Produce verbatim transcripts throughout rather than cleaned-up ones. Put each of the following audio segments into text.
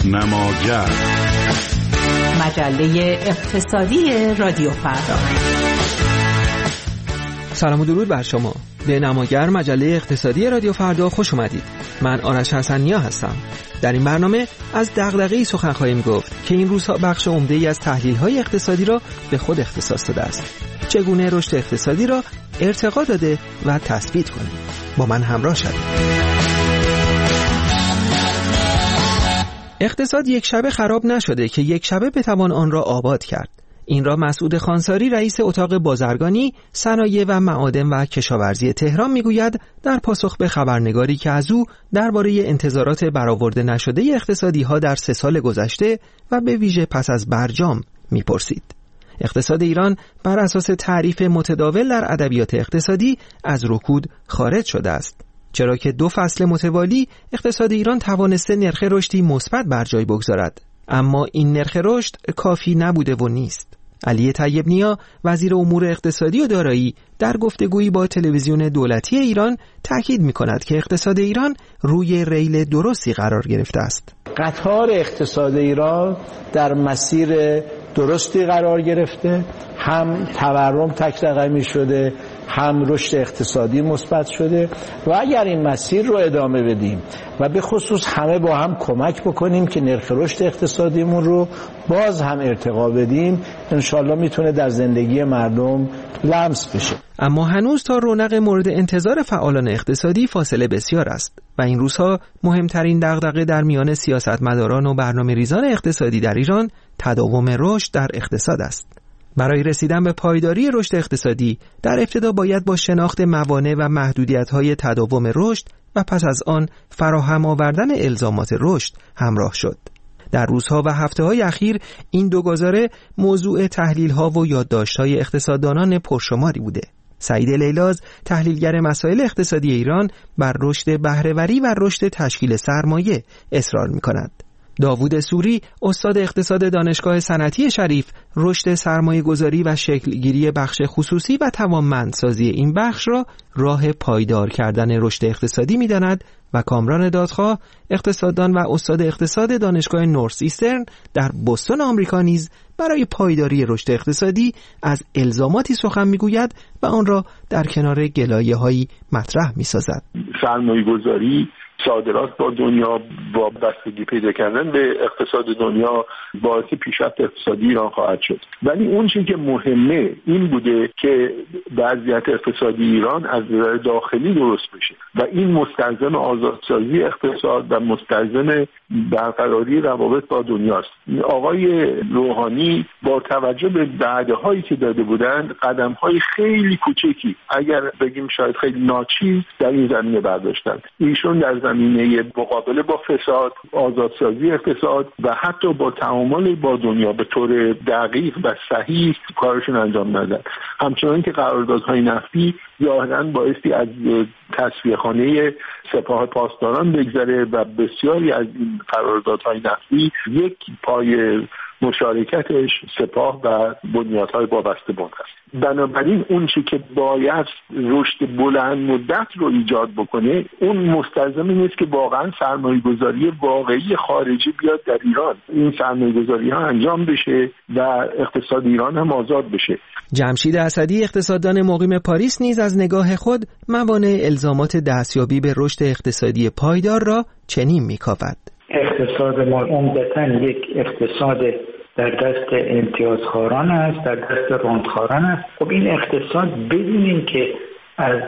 نماگر، مجله اقتصادی رادیو فردا. سلام و درود بر شما. به نماگر، مجله اقتصادی رادیو فردا خوش اومدید. من آرش حسن‌نیا هستم. در این برنامه از دغدغه‌ای سخن خواهیم گفت که این روزها بخش عمده‌ای از تحلیل‌های اقتصادی را به خود اختصاص داده است. چگونه رشد اقتصادی را ارتقا داده و تثبیت کنیم. با من همراه شوید. اقتصاد یک شبه خراب نشده که یک شبه بتوان آن را آباد کرد. این را مسعود خانساری، رئیس اتاق بازرگانی، صنایع و معادن و کشاورزی تهران میگوید در پاسخ به خبرنگاری که از او درباره انتظارات برآورده نشده اقتصادی ها در سه سال گذشته و به ویژه پس از برجام میپرسید. اقتصاد ایران بر اساس تعریف متداول در ادبیات اقتصادی از رکود خارج شده است، چرا که دو فصل متوالی اقتصاد ایران توانسته نرخ رشدی مثبت بر جای بگذارد، اما این نرخ رشد کافی نبوده و نیست. علی طیب نیا، وزیر امور اقتصادی و دارایی، در گفتگویی با تلویزیون دولتی ایران تاکید می‌کند که اقتصاد ایران روی ریل درستی قرار گرفته است. قطار اقتصاد ایران در مسیر درستی قرار گرفته، هم تورم تک رقمی شده، هم رشد اقتصادی مثبت شده و اگر این مسیر رو ادامه بدیم و به خصوص همه با هم کمک بکنیم که نرخ رشد اقتصادیمون رو باز هم ارتقا بدیم، انشالله میتونه در زندگی مردم لمس بشه. اما هنوز تا رونق مورد انتظار فعالان اقتصادی فاصله بسیار است و این روزها مهمترین دغدغه در میان سیاستمداران و برنامه‌ریزان اقتصادی در ایران تداوم رشد در اقتصاد است. برای رسیدن به پایداری رشد اقتصادی در ابتدا باید با شناخت موانع و محدودیت‌های تداوم رشد و پس از آن فراهم آوردن الزامات رشد همراه شد. در روزها و هفته‌های اخیر این دو گزاره موضوع تحلیل‌ها و یادداشت‌های اقتصاددانان پرشماری بوده. سعید لیلاز، تحلیلگر مسائل اقتصادی ایران، بر رشد بهره‌وری و رشد تشکیل سرمایه اصرار می‌کند. داوود سوری، استاد اقتصاد دانشگاه صنعتی شریف، رشد سرمایه‌گذاری و شکلگیری بخش خصوصی و توانمندسازی این بخش را راه پایدار کردن رشد اقتصادی می‌داند و کامران دادخواه، اقتصاددان و استاد اقتصاد دانشگاه نورث ایسترن در بوستون آمریکا نیز برای پایداری رشد اقتصادی از الزاماتی سخن می‌گوید و آن را در کنار گلایه‌هایی مطرح می‌سازد. سرمایه‌گذاری، صادرات با دنیا، با بستگی پیدا کردن به اقتصاد دنیا باعث پیشرفت اقتصادی ایران خواهد شد. ولی اون چیزی که مهمه این بوده که وضعیت اقتصادی ایران از نظر داخلی درست بشه و این مستلزم آزادسازی اقتصاد و مستلزم برقراری روابط با دنیاست. آقای روحانی با توجه به وعده‌هایی که داده بودند قدم‌های خیلی کوچکی، اگر بگیم شاید خیلی ناچیز، در این زمینه برداشتند. ایشون در زمینه مقابله با فساد، آزادسازی اقتصاد و حتی با تعامل با دنیا به طور دقیق و صحیح کارشون انجام ندادن. همچنان که قراردادهای نفتی ظاهراً بایستی از تصفیه‌خانه سپاه پاسداران بگذره و بسیاری از این قراردادهای نفتی یک پای مشارکتش سپاه و بنیادهای وابسته به است. بنابراین اون چی که باید رشد بلند مدت رو ایجاد بکنه، اون مستلزم نیست که واقعا سرمایه‌گذاری واقعی خارجی بیاد در ایران. این سرمایه‌گذاری ها انجام بشه و اقتصاد ایران هم آزاد بشه. جمشید اسدی، اقتصاددان مقیم پاریس، نیز از نگاه خود موانع الزامات دستیابی به رشد اقتصادی پایدار را چنین می‌کاود. اقتصاد ما عمدتاً یک اقتصاد در دست امتیازخواران است، در دست راندخواران است. خب این اقتصاد بدون اینکه از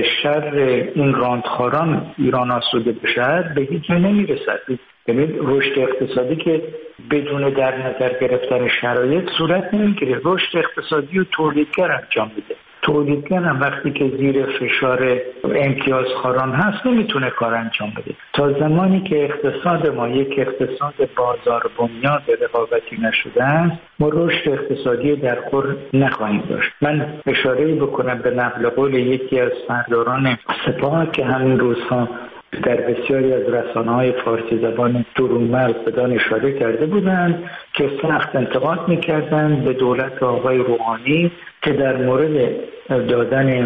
شر این راندخواران ایران آسوده بشود به هیچ جا نمیرسد. یعنی رشد اقتصادی که بدون در نظر گرفتن شرایط صورت نمیگیره. رشد اقتصادی و تولیدگر انجام میده. تولیدگر هم وقتی که زیر فشار امتیازخواران هست نمیتونه کار انجام بده. تا زمانی که اقتصاد ما یک اقتصاد بازار بنیاد رقابتی نشده است، ما رشد اقتصادی در خور نخواهیم داشت. من اشاره بکنم به نقل قول یکی از سرداران سپاه که همین روزها در بسیاری از رسانه‌های فارسی زبان درون‌مرز بدان اشاره کرده بودند که سخت انتقاد می‌کردند به دولت آقای روحانی که در مورد دادن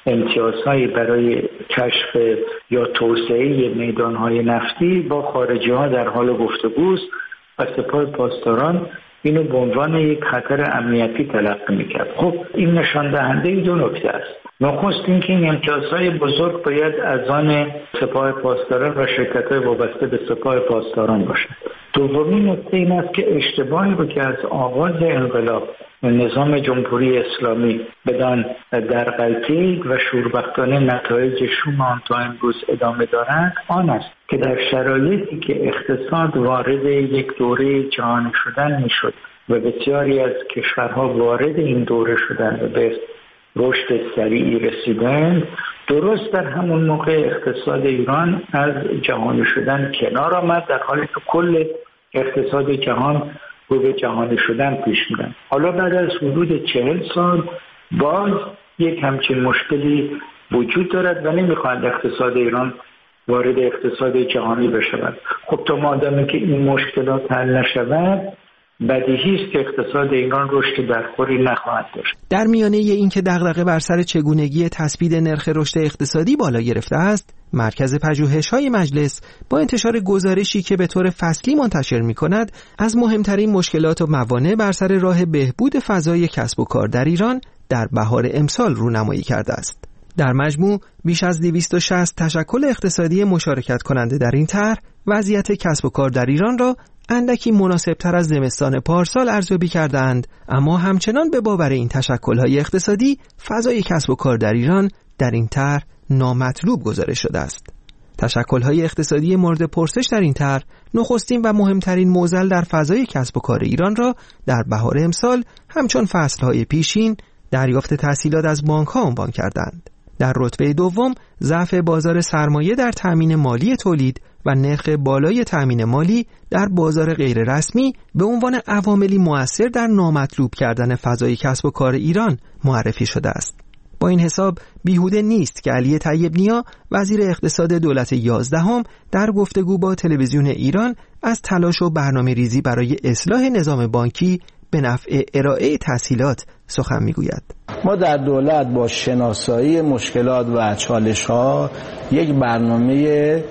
امتیازهایی برای کشف یا توسعه میدانهای نفتی با خارجی ها در حال گفتگوست و سپاه پاسداران اینو به عنوان یک خطر امنیتی تلقی میکرد. خب این نشان دهنده دو نکته است. نخست اینکه این امتیازهای بزرگ باید از آن سپاه پاسداران و شرکت‌های وابسته به سپاه پاسداران باشد. دومین نکته این است که اشتباهی رو که از آغاز انقلاب نظام جمهوری اسلامی بدان در غلطی و شوربختانه نتایج شوم آن تا امروز ادامه دارد آن است که در شرایطی که اقتصاد وارد یک دوره جهانی شدن میشد و بسیاری از کشورها وارد این دوره شدن و به رشد سریعی رسیدند، درست در همون موقع اقتصاد ایران از جهانی شدن کنار آمد، در حالی که کل اقتصاد جهان رو به جهانی شدن پیش میرن. حالا بعد از حدود چهل سال باز یک همچین مشکلی وجود دارد و نمیخواهد اقتصاد ایران وارد اقتصاد جهانی بشود. خب تا مادامی که این مشکلات حل نشود، بدیهی است که اقتصاد ایران رشد درخوری نخواهد داشت. در میانه این که دغدغه بر سر چگونگی تثبیت نرخ رشد اقتصادی بالا گرفته است، مرکز پژوهش‌های مجلس با انتشار گزارشی که به طور فصلی منتشر می‌کند، از مهمترین مشکلات و موانع بر سر راه بهبود فضای کسب و کار در ایران در بهار امسال رونمایی کرده است. در مجموع بیش از دویست و شصت تشکل اقتصادی مشارکت کننده در این طرح وضعیت کسب و کار در ایران را اندکی مناسبتر از زمستان پارسال ارزیابی کردند، اما همچنان به باور این تشکل‌های اقتصادی فضای کسب و کار در ایران در این طرح نامطلوب گزارش شده است. تشکل‌های اقتصادی مورد پرسش در این طرح نخستین و مهمترین معضل در فضای کسب و کار ایران را در بهار امسال همچون فصل‌های پیشین دریافت تسهیلات از بانک‌ها عنوان کردند. در رتبه دوم ضعف بازار سرمایه در تامین مالی تولید و نرخ بالای تامین مالی در بازار غیر رسمی به عنوان عواملی مؤثر در نامطلوب کردن فضای کسب و کار ایران معرفی شده است. با این حساب بیهوده نیست که علی طیب نیا وزیر اقتصاد دولت یازدهم در گفتگو با تلویزیون ایران از تلاش و برنامه ریزی برای اصلاح نظام بانکی به نفع ارائه تسهیلات سخن میگوید. ما در دولت با شناسایی مشکلات و چالش‌ها یک برنامه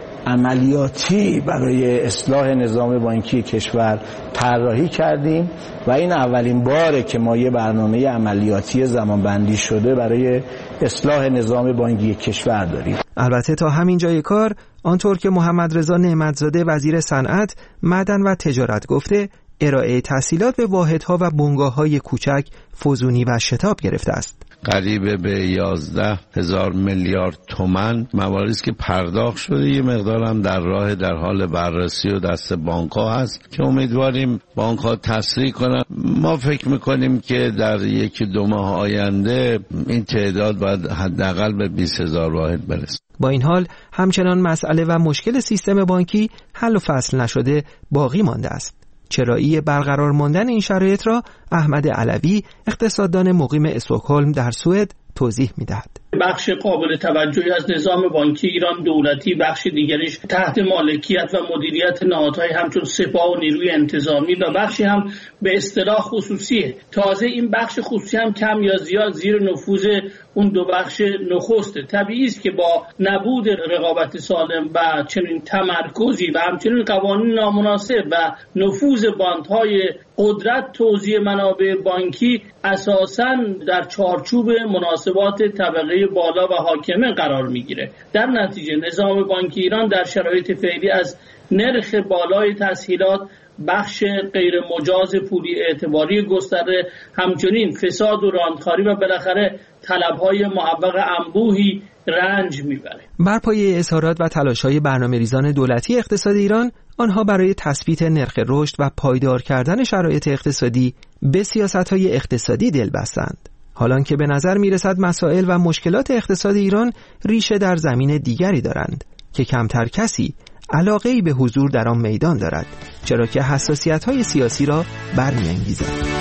عملیاتی برای اصلاح نظام بانکی کشور طراحی کردیم و این اولین باره که ما یه برنامه عملیاتی زمانبندی شده برای اصلاح نظام بانکی کشور داریم. البته تا همین جای کار آنطور که محمد رضا نعمتزاده وزیر صنعت، معدن و تجارت گفته، ارائه تسهیلات به واحدها و بنگاه‌های کوچک فزونی و شتاب گرفته است. قریب به یازده هزار میلیارد تومان مواردی است که پرداخت شده، یه مقدار هم در راه در حال بررسی و دست بانک‌ها هست که امیدواریم بانک‌ها تسریع کنند. ما فکر می‌کنیم که در یکی دو ماه آینده این تعداد باید حداقل به بیست هزار واحد برسه. با این حال همچنان مسئله و مشکل سیستم بانکی حل و فصل نشده باقی مانده است. چرایی برقرار ماندن این شرایط را احمد علوی، اقتصاددان مقیم استکهلم در سوئد، توضیح می‌دهد. بخش قابل توجهی از نظام بانکی ایران دولتی، بخش دیگریش تحت مالکیت و مدیریت نهادهای همچون سپاه و نیروی انتظامی و بخشی هم به اصطلاح خصوصیه. تازه این بخش خصوصی هم کم یا زیاد زیر نفوذ اون دو بخش نخسته. طبیعی است که با نبود رقابت سالم و چنین تمرکزی و همچنین قوانین نامناسب و نفوذ باندهای قدرت توزیع منابع بانکی اساساً در چارچوب مناسبات طبقه بالا و حاکمه قرار میگیره. در نتیجه نظام بانکی ایران در شرایط فعلی از نرخ بالای تسهیلات، بخش غیر مجاز پولی اعتباری گسترده، همچنین فساد و راندخاری و بالاخره طلب‌های معوق انبوهی رنج میبره. بر پایه اظهارات و تلاش‌های برنامه‌ریزان دولتی اقتصاد ایران، آنها برای تثبیت نرخ رشد و پایدار کردن شرایط اقتصادی به سیاست‌های اقتصادی دل بستند. حالان که به نظر میرسد مسائل و مشکلات اقتصاد ایران ریشه در زمین دیگری دارند که کمتر کسی علاقه‌ای به حضور در آن میدان دارد، چرا که حساسیت‌های سیاسی را برمی‌انگیزد.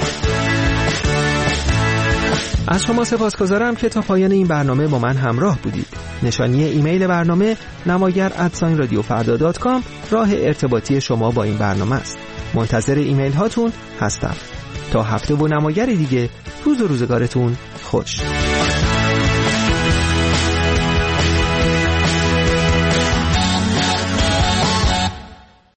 از شما سپاسگزارم که تا پایان این برنامه با من همراه بودید. نشانی ایمیل برنامه نماگر ات رادیو فردا دات کام راه ارتباطی شما با این برنامه است. منتظر ایمیل هاتون هستم. تا هفته و نماگری دیگه، روز و روزگارتون خوش.